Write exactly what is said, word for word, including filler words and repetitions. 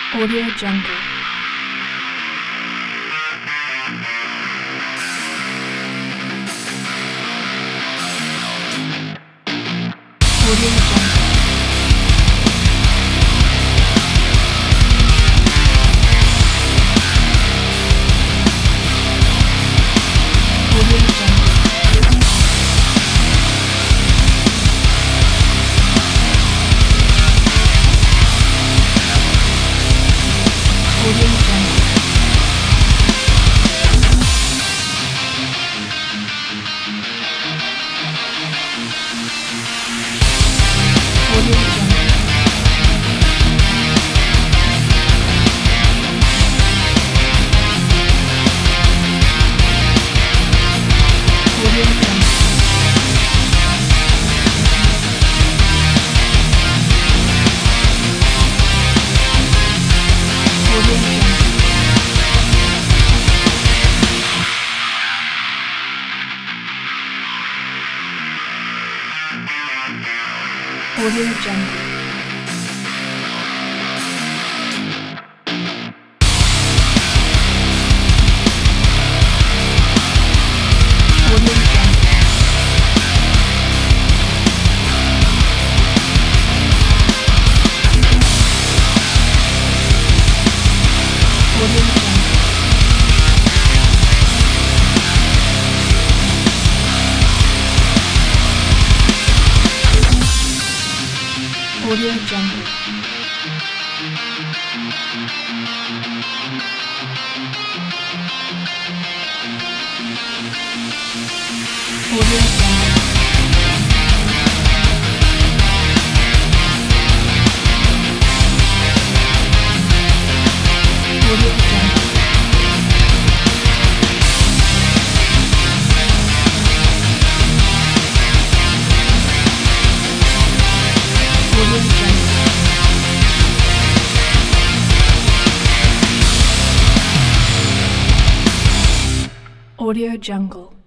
Audio Jungle. Audio Jungle. Audio Jungle. Audio Jungle. Audio Jungle. Audio Jungle. Audio Jungle. Audio Jungle. Audio Jungle. Audio Jungle. Audio Jungle. Audio Jungle. Audio Jungle. Audio Jungle. Audio Jungle.